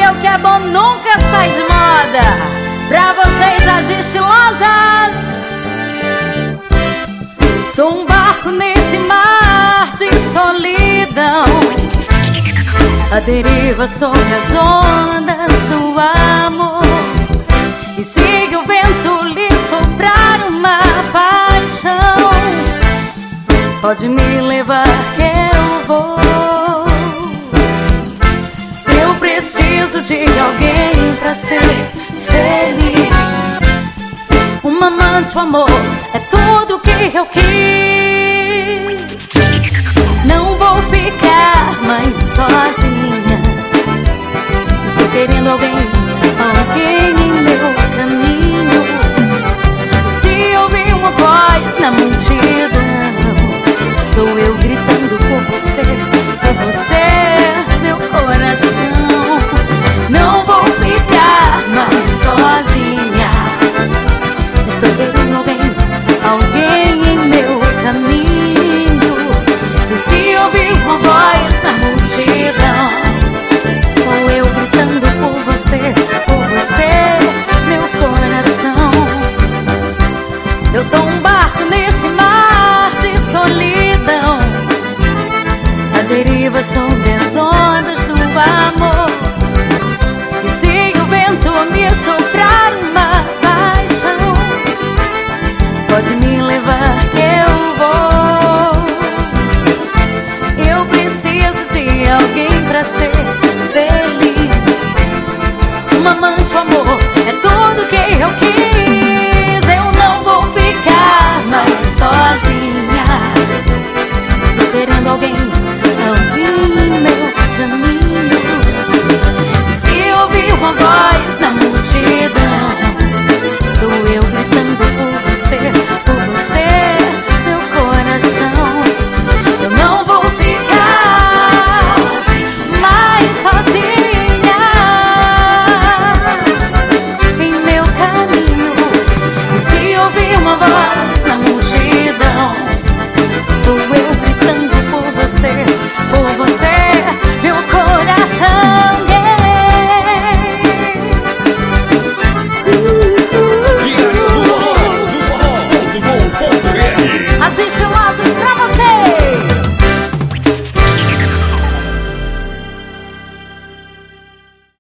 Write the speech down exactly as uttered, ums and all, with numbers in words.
porque o que é bom nunca sai de moda. Pra vocês as estilosas, sou um barco nesse mar de solidão, a deriva sobre as ondas do amor. E se o vento lhe soprar uma paixão, pode me levar que eu vou. Eu preciso de alguém pra ser feliz. Um amante, o amor é tudo que eu quis. Não vou ficar mais sozinha. Estou querendo alguém, alguém em meu caminho. Se ouvir uma voz na multidão, sou eu gritando por você, por você, meu coração. Não vou ficar mais sozinha. Estou querendo alguém, alguém em meu caminho. E se ouvir uma voz na multidão, sou eu gritando por você, por você, meu coração. Eu sou um barco nesse mar de solidão, a deriva sobre as ondas do amor. E se o vento me soprar uma paixão, pode me levar que eu vou. Eu preciso de alguém pra ser feliz. Um amante, o amor é tudo que eu quis. Eu não vou ficar mais sozinha. Estou querendo alguém, alguém em meu caminho. Se ouvir uma voz na multidão, sou eu gritando por você, por você, meu coração. Eu não vou ficar mais sozinha em meu caminho. E se ouvir uma voz